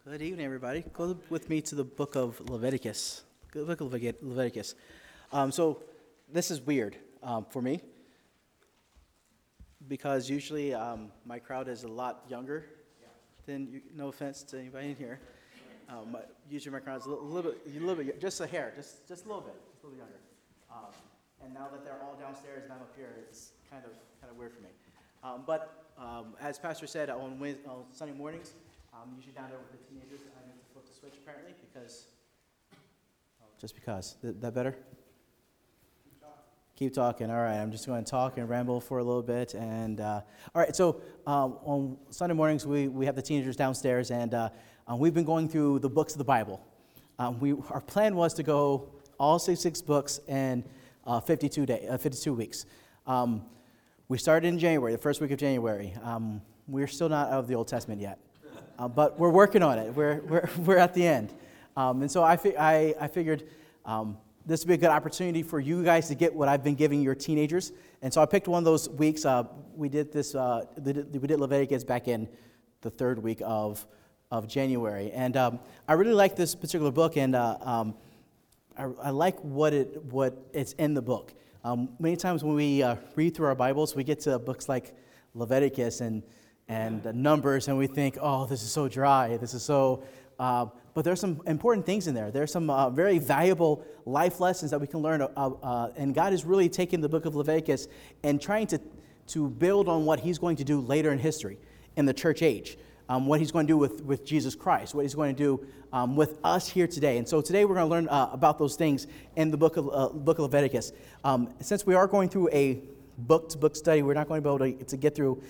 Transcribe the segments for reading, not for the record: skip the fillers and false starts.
Good evening, everybody. Go with me to the book of Leviticus. Good book of Leviticus. So this is weird for me because usually my crowd is a lot younger than you. No offense to anybody in here. Usually my crowd is a little bit, just a hair, just a little bit younger. And now that they're all downstairs and I'm up here, it's kind of weird for me. But as Pastor said on Sunday mornings. Usually down there with the teenagers, I need to flip the switch apparently just because. That better? Keep talking. All right, I'm just going to talk and ramble for a little bit. And all right, so on Sunday mornings we have the teenagers downstairs, and we've been going through the books of the Bible. Our plan was to go all 66 books in 52 weeks. We started in January, the first week of January. We're still not out of the Old Testament yet. But we're working on it. We're at the end, and so I figured this would be a good opportunity for you guys to get what I've been giving your teenagers. And so I picked one of those weeks. We did this. We did Leviticus back in the third week of January, and I really like this particular book, and I like what it's in the book. Many times when we read through our Bibles, we get to books like Leviticus and Numbers, and we think, oh, this is so dry, this is so, but there's some important things in there. There's some very valuable life lessons that we can learn, and God is really taking the book of Leviticus and trying to build on what he's going to do later in history, in the church age, what he's going to do with Jesus Christ, what he's going to do with us here today. And so today we're going to learn about those things in the book of Leviticus. Since we are going through a book-to-book study, we're not going to be able to get through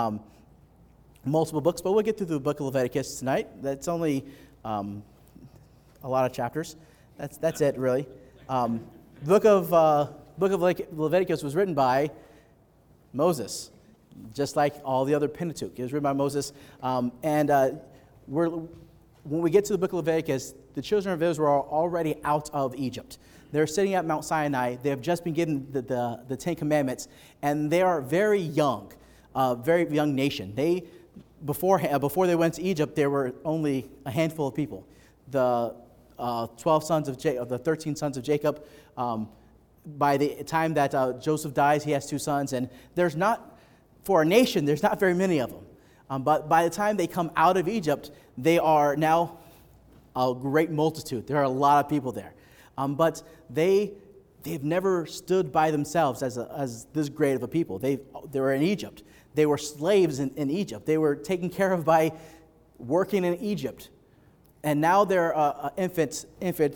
multiple books, but we'll get through the book of Leviticus tonight. That's only a lot of chapters. That's it, really. The book of Leviticus was written by Moses, just like all the other Pentateuch. It was written by Moses. When we get to the book of Leviticus, the children of Israel are already out of Egypt. They're sitting at Mount Sinai. They have just been given the Ten Commandments, and they are very young nation. Before they went to Egypt, there were only a handful of people. The 12 sons of Jacob, the 13 sons of Jacob. By the time that Joseph dies, he has 2 sons, and for a nation, there's not very many of them. But by the time they come out of Egypt, they are now a great multitude. There are a lot of people there, but they've never stood by themselves as this great of a people. They were in Egypt. They were slaves in Egypt. They were taken care of by working in Egypt. And now they're an infant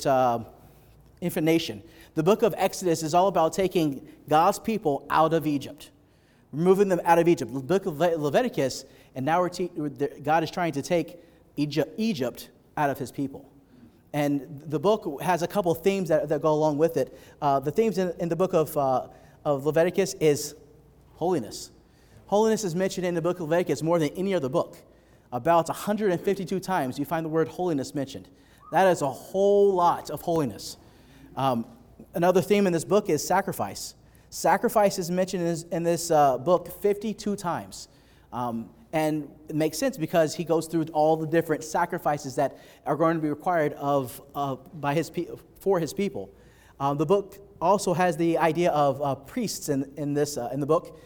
nation. The book of Exodus is all about taking God's people out of Egypt, removing them out of Egypt. The book of Leviticus, and now God is trying to take Egypt out of his people. And the book has a couple themes that go along with it. The themes in the book of Leviticus is holiness. Holiness is mentioned in the book of Leviticus more than any other book. About 152 times you find the word holiness mentioned. That is a whole lot of holiness. Another theme in this book is sacrifice. Sacrifice is mentioned in this book 52 times. And it makes sense because he goes through all the different sacrifices that are going to be required for his people. The book also has the idea of priests in the book.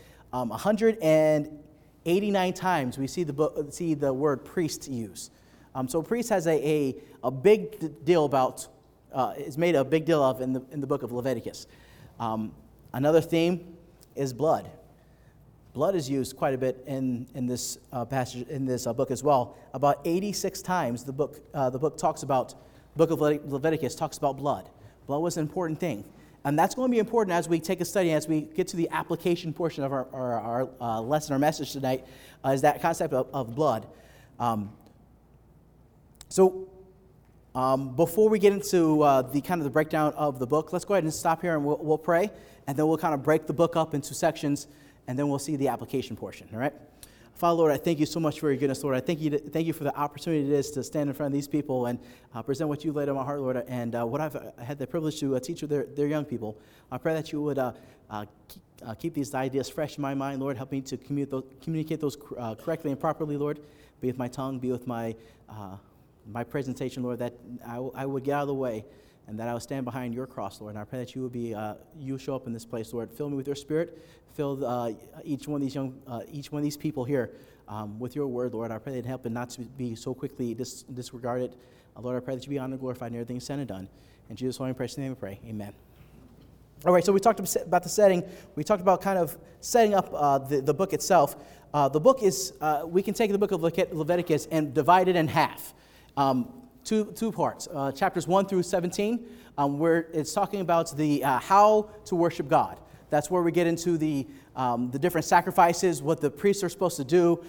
189 times we see the word priest used. So priest has a big deal about is made a big deal of in the book of Leviticus. Another theme is blood. Blood is used quite a bit in this passage in this book as well. About 86 times the book talks about book of Leviticus talks about blood. Blood was an important thing. And that's going to be important as we take a study, as we get to the application portion of our lesson, our message tonight, is that concept of blood. Before we get into the breakdown of the book, let's go ahead and stop here and we'll pray, and then we'll kind of break the book up into sections, and then we'll see the application portion, all right? Father, Lord, I thank you so much for your goodness, Lord. I thank you for the opportunity it is to stand in front of these people and present what you laid on my heart, Lord, and what I've had the privilege to teach their young people. I pray that you would keep these ideas fresh in my mind, Lord. Help me to communicate those correctly and properly, Lord. Be with my tongue, be with my my presentation, Lord, that I would get out of the way and that I would stand behind your cross, Lord. And I pray that you would you show up in this place, Lord. Fill me with your Spirit. Fill each one of these people here with your word, Lord. I pray that help and not to be so quickly disregarded. Lord, I pray that you be honored and glorified in everything said and done. In Jesus' holy and precious name we pray. Amen. All right, so we talked about the setting. We talked about kind of setting up the book itself. The book is, we can take the book of Leviticus and divide it in half. Two parts, chapters 1 through 17, where it's talking about the how to worship God. That's where we get into the different sacrifices, what the priests are supposed to do,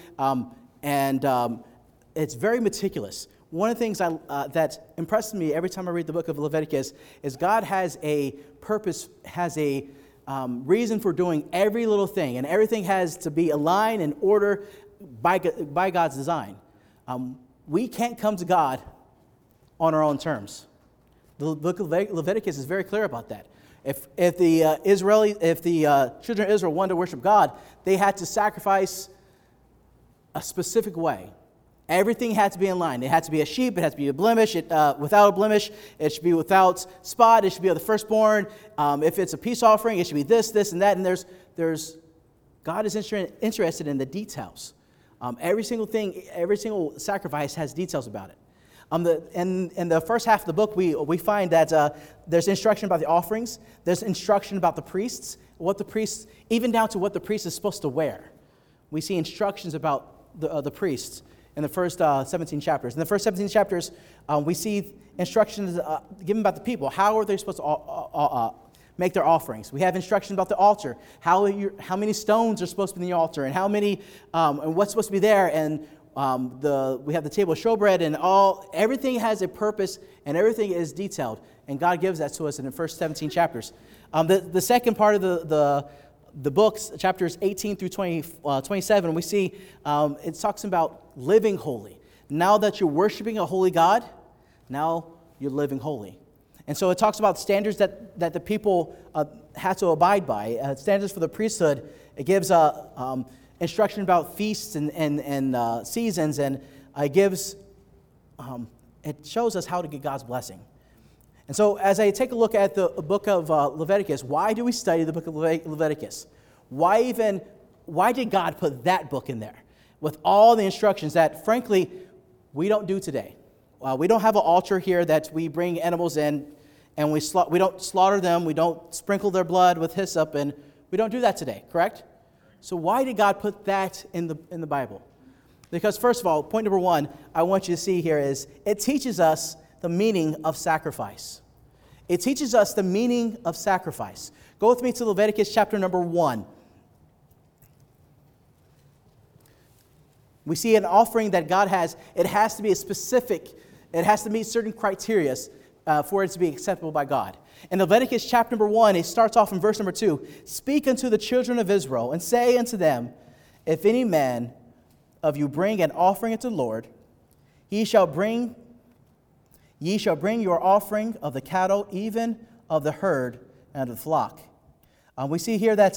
and it's very meticulous. One of the things that impresses me every time I read the book of Leviticus is God has a purpose, has a reason for doing every little thing, and everything has to be aligned and order by God's design. We can't come to God on our own terms. The book of Leviticus is very clear about that. If the children of Israel wanted to worship God, they had to sacrifice a specific way. Everything had to be in line. It had to be a sheep. It had to be a blemish. Without a blemish, it should be without spot. It should be of the firstborn. If it's a peace offering, it should be this, and that. And there's God is interested in the details. Every single sacrifice has details about it. In the first half of the book, we find that there's instruction about the offerings. There's instruction about the priests, even down to what the priest is supposed to wear. We see instructions about the priests in the first 17 chapters. In the first 17 chapters, we see instructions given about the people. How are they supposed to make their offerings? We have instructions about the altar. How many stones are supposed to be in the altar, and how many, and what's supposed to be there, and we have the table of showbread, and everything has a purpose, and everything is detailed. And God gives that to us in the first 17 chapters. The second part of the books, chapters 18 through 27, we see it talks about living holy. Now that you're worshiping a holy God, now you're living holy. And so it talks about standards that the people have to abide by, standards for the priesthood. It gives instruction about feasts and seasons, and it shows us how to get God's blessing. And so as I take a look at the book of Leviticus, why do we study the book of Leviticus? Why did God put that book in there with all the instructions that, frankly, we don't do today? We don't have an altar here that we bring animals in and we don't slaughter them, we don't sprinkle their blood with hyssop, and we don't do that today, correct? So why did God put that in the Bible? Because first of all, point number one I want you to see here is it teaches us the meaning of sacrifice. It teaches us the meaning of sacrifice. Go with me to Leviticus chapter number 1. We see an offering that God has. It has to be it has to meet certain criteria for it to be acceptable by God. In Leviticus chapter number 1, it starts off in verse number 2. Speak unto the children of Israel, and say unto them, if any man of you bring an offering unto the Lord, ye shall bring your offering of the cattle, even of the herd and of the flock. We see here that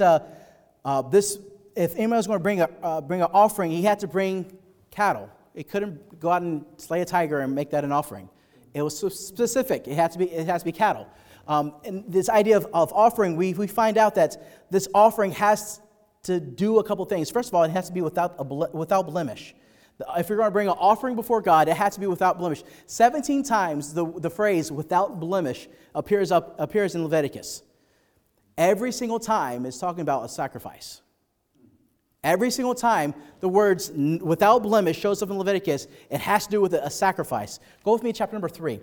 if anyone was going to bring an offering, he had to bring cattle. It couldn't go out and slay a tiger and make that an offering. It was so specific. It has to be cattle. And this idea of offering, we find out that this offering has to do a couple things. First of all, it has to be without blemish. If you're going to bring an offering before God, it has to be without blemish. 17 times the phrase "without blemish" appears in Leviticus. Every single time it's talking about a sacrifice. Every single time the words "without blemish" shows up in Leviticus, it has to do with a sacrifice. Go with me to chapter number 3.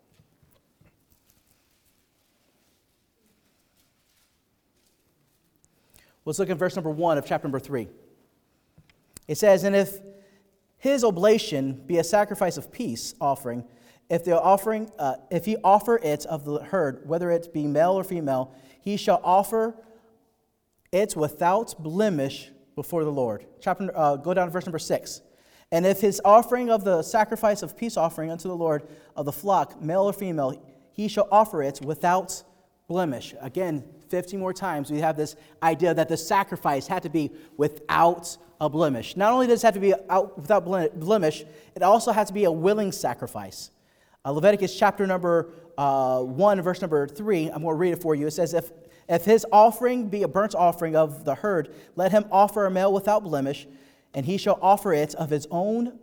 Let's look at verse number 1 of chapter number 3. It says, and if his oblation be a sacrifice of peace offering, if he offer it of the herd, whether it be male or female, he shall offer it without blemish before the Lord. Go down to verse number 6. And if his offering of the sacrifice of peace offering unto the Lord of the flock, male or female, he shall offer it without blemish. Again, 15 more times, we have this idea that the sacrifice had to be without a blemish. Not only does it have to be without blemish, it also has to be a willing sacrifice. Leviticus chapter number 1, verse number 3, I'm going to read it for you. It says, if his offering be a burnt offering of the herd, let him offer a male without blemish, and he shall offer it of his own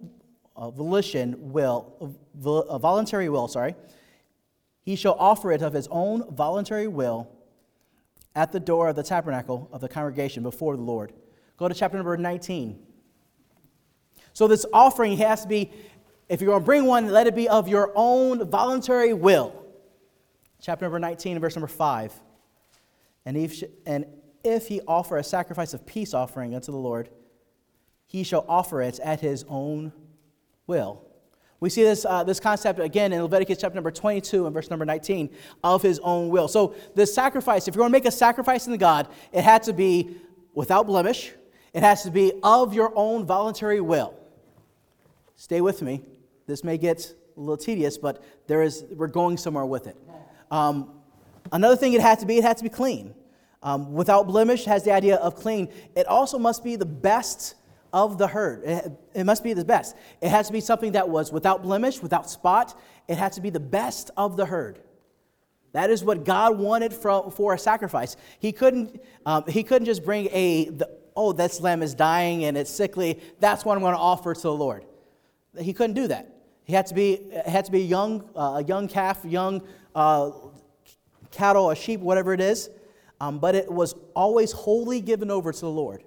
voluntary will. He shall offer it of his own voluntary will at the door of the tabernacle of the congregation before the Lord. Go to chapter number 19. So this offering has to be, if you're going to bring one, let it be of your own voluntary will. Chapter number 19, verse number 5. And if he offer a sacrifice of peace offering unto the Lord, he shall offer it at his own will. We see this concept again in Leviticus chapter number 22 and verse number 19, of his own will. So this sacrifice, if you're going to make a sacrifice unto God, it had to be without blemish. It has to be of your own voluntary will. Stay with me. This may get a little tedious, but we're going somewhere with it. Another thing it had to be clean. Without blemish has the idea of clean. It also must be the best of the herd. It must be the best. It has to be something that was without blemish, without spot. It has to be the best of the herd. That is what God wanted for a sacrifice. He couldn't just bring this lamb is dying and it's sickly. That's what I'm going to offer to the Lord. He couldn't do that. It had to be a young calf, young cattle, a sheep, whatever it is. But it was always wholly given over to the Lord.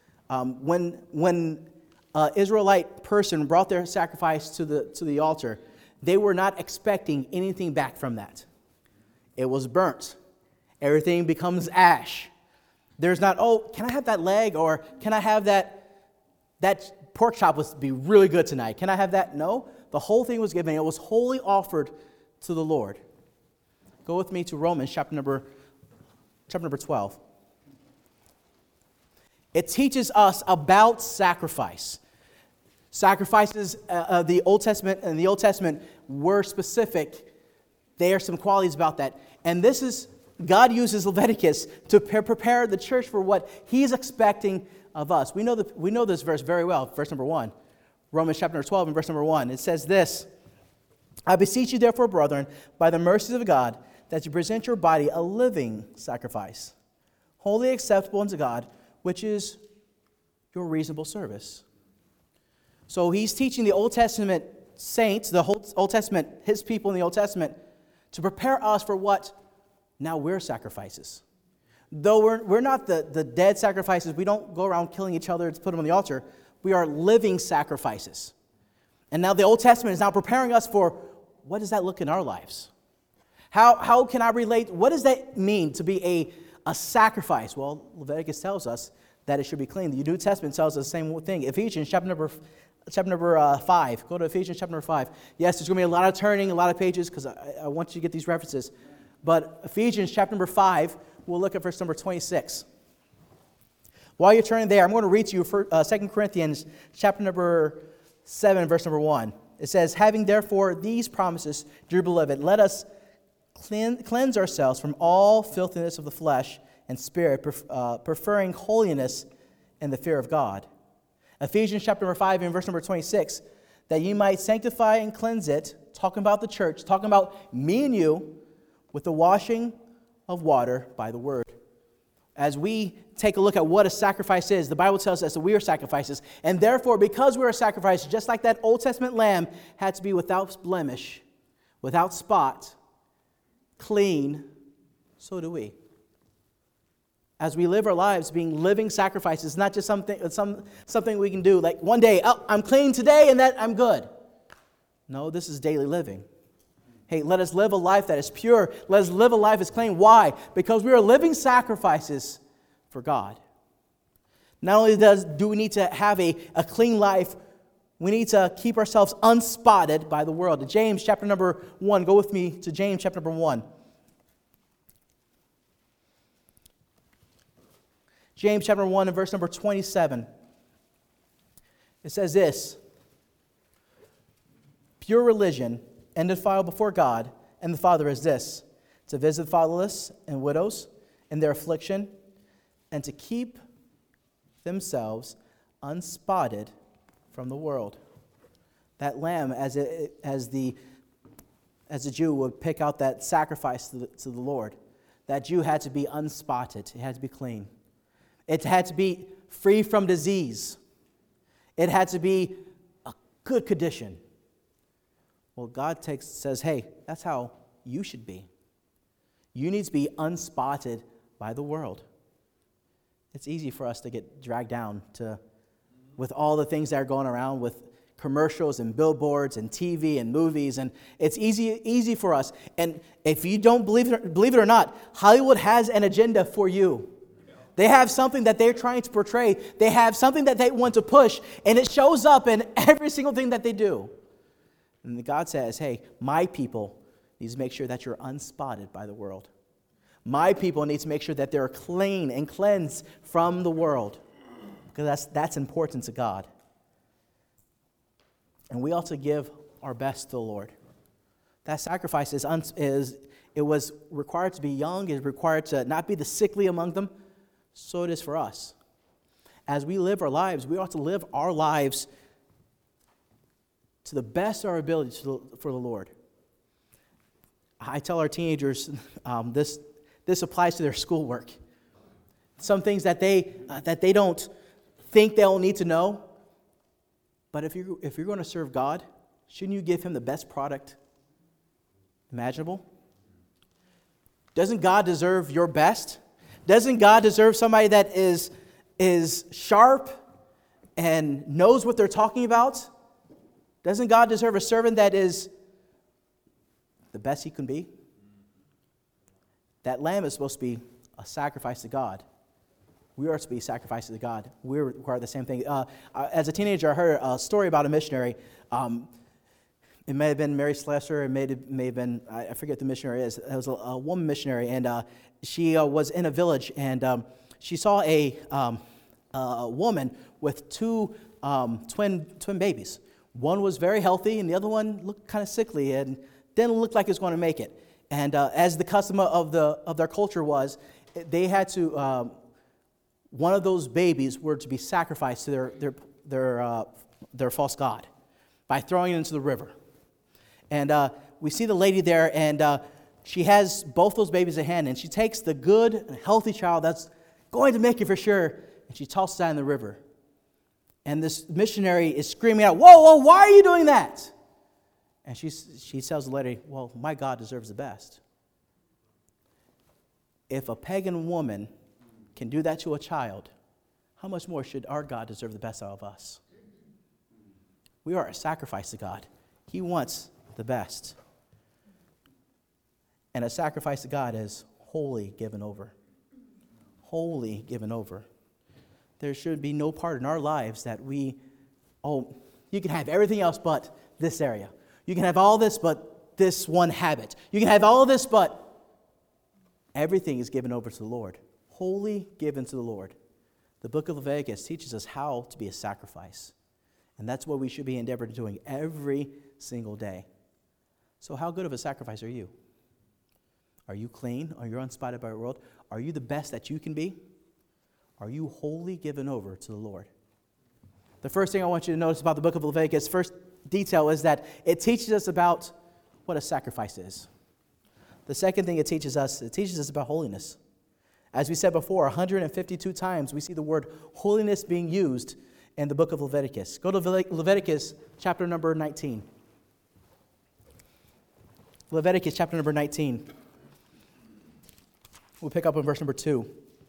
When Israelite person brought their sacrifice to the altar, they were not expecting anything back from that. It was burnt. Everything becomes ash. There's not, can I have that leg, or can I have that pork chop would be really good tonight? Can I have that? No, the whole thing was given. It was wholly offered to the Lord. Go with me to Romans chapter number 12. It teaches us about sacrifice. Sacrifices of the Old Testament were specific. There are some qualities about that. And God uses Leviticus to prepare the church for what he's expecting of us. We know this verse very well, verse number 1. Romans chapter 12 and verse number 1. It says this, I beseech you therefore, brethren, by the mercies of God, that you present your body a living sacrifice, wholly acceptable unto God, which is your reasonable service. So he's teaching the Old Testament saints, the whole Old Testament, his people in the Old Testament, to prepare us for what now we're sacrifices. Though we're not the dead sacrifices, we don't go around killing each other to put them on the altar. We are living sacrifices. And now the Old Testament is now preparing us for what does that look in our lives? How can I relate? What does that mean to be a sacrifice? Well, Leviticus tells us that it should be clean. The New Testament tells us the same thing. Ephesians chapter number 5. Go to Ephesians chapter number 5. Yes, there's going to be a lot of turning, a lot of pages, because I want you to get these references. But Ephesians chapter number 5, we'll look at verse number 26. While you're turning there, I'm going to read to you 2 Corinthians chapter number 7, verse number 1. It says, having therefore these promises, dear beloved, let us cleanse ourselves from all filthiness of the flesh and spirit, preferring holiness and the fear of God. Ephesians chapter number 5 and verse number 26, that you might sanctify and cleanse it, talking about the church, talking about me and you, with the washing of water by the word. As we take a look at what a sacrifice is, the Bible tells us that we are sacrifices, and therefore, because we're a sacrifice, just like that Old Testament lamb had to be without blemish, without spot, clean, so do we. As we live our lives being living sacrifices, not just something we can do like one day, I'm clean today and that I'm good. No, this is daily living. Hey, let us live a life that is pure. Let us live a life that's clean. Why? Because we are living sacrifices for God. Not only do we need to have a clean life, we need to keep ourselves unspotted by the world. James chapter number 1. Go with me to James chapter number 1. James chapter 1 and verse number 27. It says this, pure religion and defiled before God and the Father is this, to visit the fatherless and widows, in their affliction, and to keep themselves unspotted from the world. That lamb, as the Jew would pick out that sacrifice to the Lord, that Jew had to be unspotted. It had to be clean. It had to be free from disease. It had to be a good condition. Well, God says, hey, that's how you should be. You need to be unspotted by the world. It's easy for us to get dragged down with all the things that are going around with commercials and billboards and TV and movies, and it's easy for us. And if you don't believe it or not, Hollywood has an agenda for you. They have something that they're trying to portray. They have something that they want to push, and it shows up in every single thing that they do. And God says, hey, my people need to make sure that you're unspotted by the world. My people need to make sure that they're clean and cleansed from the world, because that's important to God. And we ought to give our best to the Lord. That sacrifice it was required to be young. It is required to not be the sickly among them. So it is for us. As we live our lives, we ought to live our lives to the best of our ability for the Lord. I tell our teenagers this applies to their schoolwork. Some things that they don't think they'll need to know. But if you're going to serve God, shouldn't you give Him the best product imaginable? Doesn't God deserve your best? Doesn't God deserve somebody that is sharp and knows what they're talking about? Doesn't God deserve a servant that is the best he can be? That lamb is supposed to be a sacrifice to God. We are to be sacrifices to God. We require the same thing. As a teenager, I heard a story about a missionary. It may have been Mary Slessor. It may have been, I forget the missionary is. It was a woman missionary, and she was in a village, and she saw a woman with two twin babies. One was very healthy, and the other one looked kind of sickly and didn't look like it was going to make it. And as the custom of their culture was, they had to one of those babies were to be sacrificed to their false god by throwing it into the river. And we see the lady there, and she has both those babies in hand, and she takes the good and healthy child that's going to make it for sure, and she tosses that in the river. And this missionary is screaming out, whoa, why are you doing that? And she tells the lady, well, my God deserves the best. If a pagan woman can do that to a child, how much more should our God deserve the best out of us? We are a sacrifice to God. He wants the best. And a sacrifice to God is wholly given over. Wholly given over. There should be no part in our lives that you can have everything else but this area. You can have all this but this one habit. You can have all this but everything is given over to the Lord. Wholly given to the Lord. The book of Leviticus teaches us how to be a sacrifice. And that's what we should be endeavoring doing every single day. So how good of a sacrifice are you? Are you clean? Are you unspotted by the world? Are you the best that you can be? Are you wholly given over to the Lord? The first thing I want you to notice about the book of Leviticus, first detail, is that it teaches us about what a sacrifice is. The second thing it teaches us about holiness. As we said before, 152 times we see the word holiness being used in the book of Leviticus. Go to Leviticus chapter number 19. Leviticus chapter number 19. We'll pick up on verse number 2.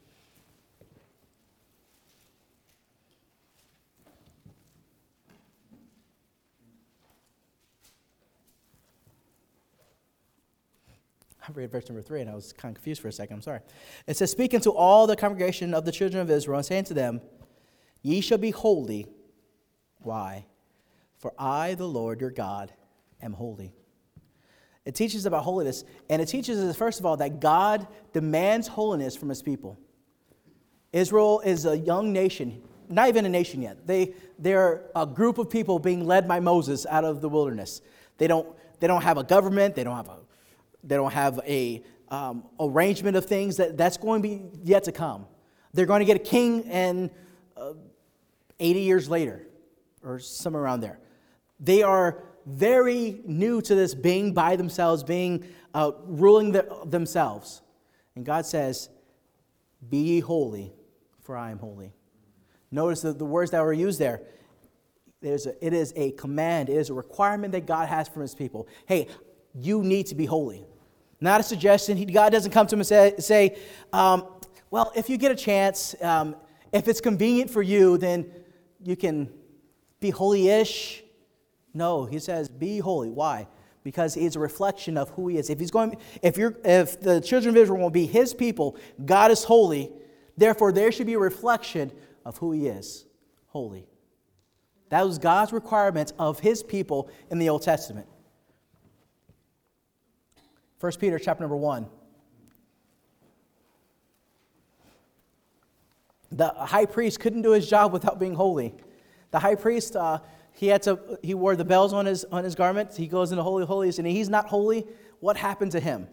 I read verse number 3, and I was kind of confused for a second. I'm sorry. It says, speak unto all the congregation of the children of Israel, and saying to them, ye shall be holy. Why? For I, the Lord your God, am holy. It teaches about holiness, and it teaches us, first of all, that God demands holiness from his people. Israel is a young nation, not even a nation yet. They're a group of people being led by Moses out of the wilderness. They don't have a government. They don't have arrangement of things that's going to be yet to come. They're going to get a king and 80 years later, or somewhere around there. They are very new to this being by themselves, being ruling themselves. And God says, be ye holy, for I am holy. Notice the words that were used there. It is a command, it is a requirement that God has from his people. Hey, you need to be holy. Not a suggestion. God doesn't come to him and say, well, if you get a chance, if it's convenient for you, then you can be holy-ish. No, he says, be holy. Why? Because it's a reflection of who he is. If the children of Israel will be his people, God is holy. Therefore, there should be a reflection of who he is, holy. That was God's requirement of his people in the Old Testament. 1 Peter chapter number 1. The high priest couldn't do his job without being holy. The high priest, he wore the bells on his garment. He goes into Holy of Holies, and he's not holy. What happened to him?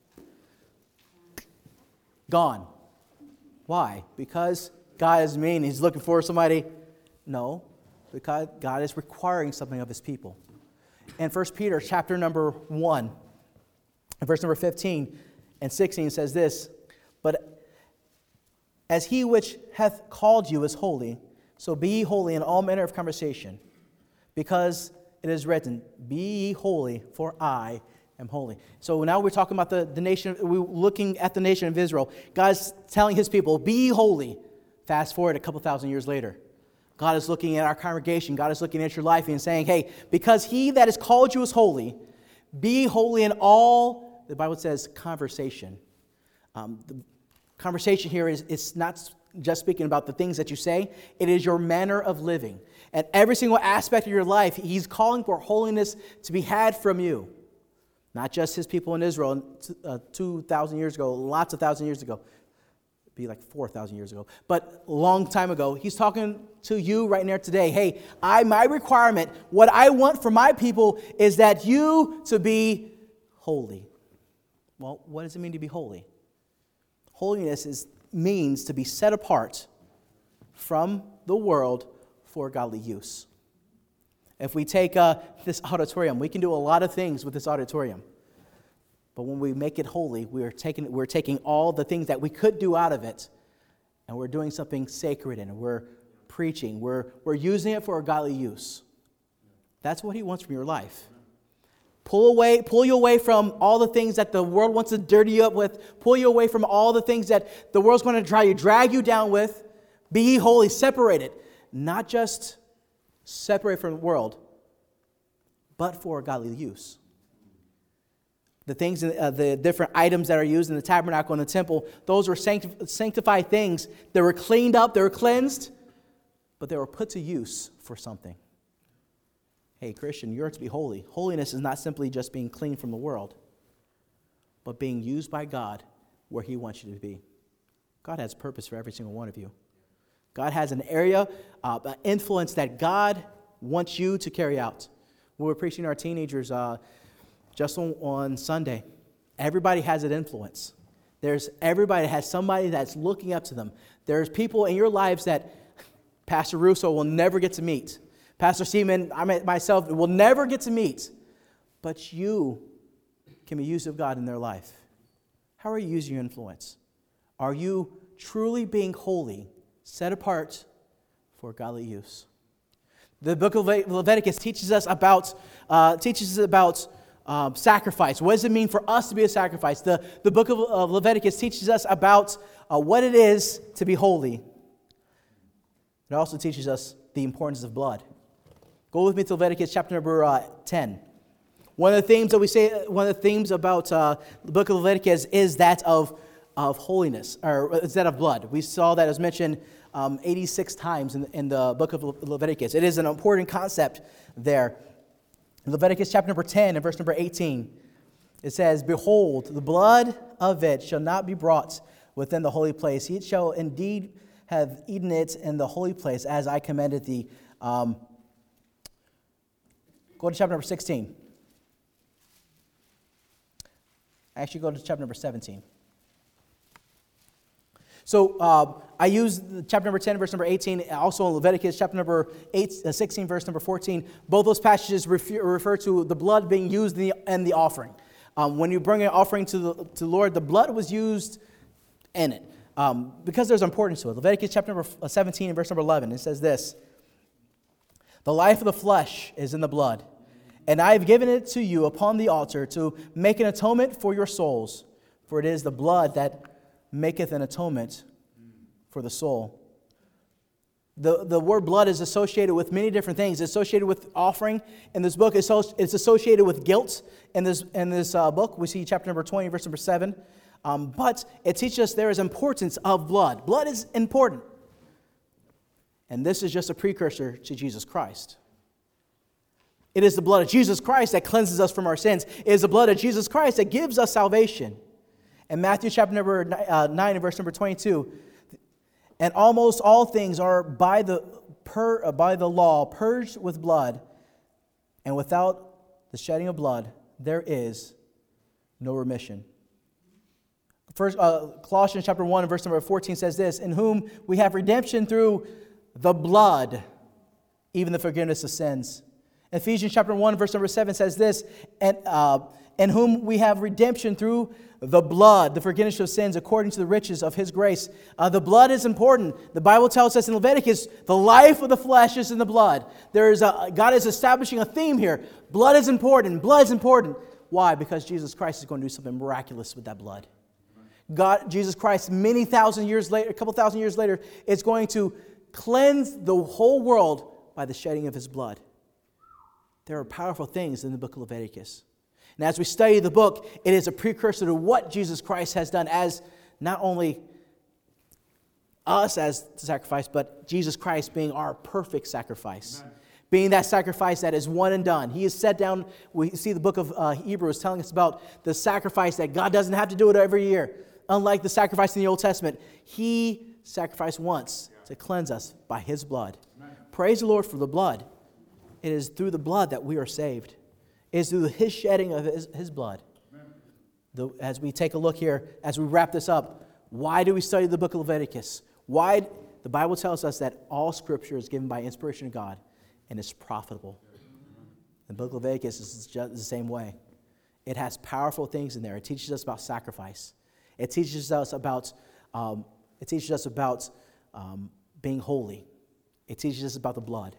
Gone. Why? Because God is mean. He's looking for somebody. No, because God is requiring something of his people. In 1 Peter chapter number 1, verse number 15 and 16 says this, but as he which hath called you is holy, so be ye holy in all manner of conversation, because it is written, be ye holy, for I am holy. So now we're talking about the nation, we're looking at the nation of Israel. God's telling his people, be ye holy. Fast forward a couple thousand years later. God is looking at our congregation. God is looking at your life and saying, hey, because he that has called you is holy, be holy in all, the Bible says, conversation. The conversation here is not just speaking about the things that you say. It is your manner of living. And every single aspect of your life, he's calling for holiness to be had from you. Not just his people in Israel 2,000 years ago, lots of thousand years ago. It'd be like 4,000 years ago. But a long time ago, he's talking to you right now today. Hey, my requirement, what I want for my people is that you to be holy. Well, what does it mean to be holy? Holiness means to be set apart from the world for godly use. If we take this auditorium, we can do a lot of things with this auditorium. But when we make it holy, we're taking all the things that we could do out of it, and we're doing something sacred in it. We're preaching. We're using it for a godly use. That's what he wants from your life. Pull you away from all the things that the world wants to dirty you up with. Pull you away from all the things that the world's going to drag you down with. Be ye holy, separated. Not just separate from the world, but for godly use. The things, the different items that are used in the tabernacle and the temple, those were sanctified things. They were cleaned up, they were cleansed, but they were put to use for something. Hey, Christian, you're to be holy. Holiness is not simply just being clean from the world, but being used by God where he wants you to be. God has purpose for every single one of you. God has an area, an influence that God wants you to carry out. We were preaching to our teenagers just on Sunday. Everybody has an influence. Everybody has somebody that's looking up to them. There's people in your lives that Pastor Russo will never get to meet. Pastor Seaman, myself, will never get to meet. But you can be used of God in their life. How are you using your influence? Are you truly being holy, set apart for godly use? The book of Leviticus teaches us about sacrifice. What does it mean for us to be a sacrifice? The book of Leviticus teaches us about what it is to be holy. It also teaches us the importance of blood. Go with me to Leviticus chapter number 10. One of the themes about the book of Leviticus is that of holiness, or is that of blood. We saw that as mentioned 86 times in the book of Leviticus. It is an important concept there. In Leviticus chapter number 10 and verse number 18, it says, behold, the blood of it shall not be brought within the holy place. He shall indeed have eaten it in the holy place, as I commanded thee. Go to chapter number 16. Actually, go to chapter number 17. So I use chapter number 10, verse number 18, also in Leviticus chapter number 16, verse number 14. Both those passages refer to the blood being used in the offering. When you bring an offering to the Lord, the blood was used in it because there's importance to it. Leviticus chapter number 17, verse number 11, it says this: "The life of the flesh is in the blood, and I have given it to you upon the altar to make an atonement for your souls, for it is the blood that maketh an atonement for the soul." The word blood is associated with many different things. It's associated with offering. In this book, it's associated with guilt. In this book, we see chapter number 20, verse number 7. But it teaches us there is importance of blood. Blood is important. And this is just a precursor to Jesus Christ. It is the blood of Jesus Christ that cleanses us from our sins. It is the blood of Jesus Christ that gives us salvation. In Matthew chapter number 9 and verse number 22, "And almost all things are by the law purged with blood, and without the shedding of blood there is no remission." First, Colossians chapter 1 and verse number 14 says this: "In whom we have redemption through the blood, even the forgiveness of sins." Ephesians chapter 1 verse number 7 says this: "In whom we have redemption through the blood, the forgiveness of sins, according to the riches of His grace." The blood is important. The Bible tells us in Leviticus, the life of the flesh is in the blood. God is establishing a theme here. Blood is important. Blood is important. Why? Because Jesus Christ is going to do something miraculous with that blood. Jesus Christ, a couple thousand years later, is going to cleanse the whole world by the shedding of His blood. There are powerful things in the book of Leviticus. And as we study the book, it is a precursor to what Jesus Christ has done as not only us as the sacrifice, but Jesus Christ being our perfect sacrifice. Amen. Being that sacrifice that is one and done. He is set down. We see the book of Hebrews telling us about the sacrifice that God doesn't have to do it every year. Unlike the sacrifice in the Old Testament, He sacrificed once to cleanse us by His blood. Amen. Praise the Lord for the blood. It is through the blood that we are saved. It is through His shedding of His blood. As we take a look here, as we wrap this up, why do we study the book of Leviticus? Why? The Bible tells us that all Scripture is given by inspiration of God and is profitable. The book of Leviticus is just the same way. It has powerful things in there. It teaches us about sacrifice. It teaches us about being holy. It teaches us about the blood.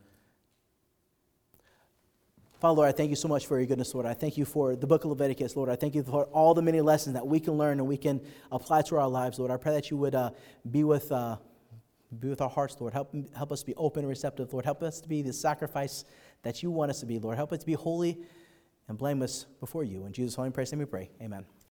Father, Lord, I thank you so much for your goodness, Lord. I thank you for the book of Leviticus, Lord. I thank you for all the many lessons that we can learn and we can apply to our lives, Lord. I pray that you would be with our hearts, Lord. Help us be open and receptive, Lord. Help us to be the sacrifice that you want us to be, Lord. Help us to be holy and blameless before you. In Jesus' holy and praise name we pray. Amen.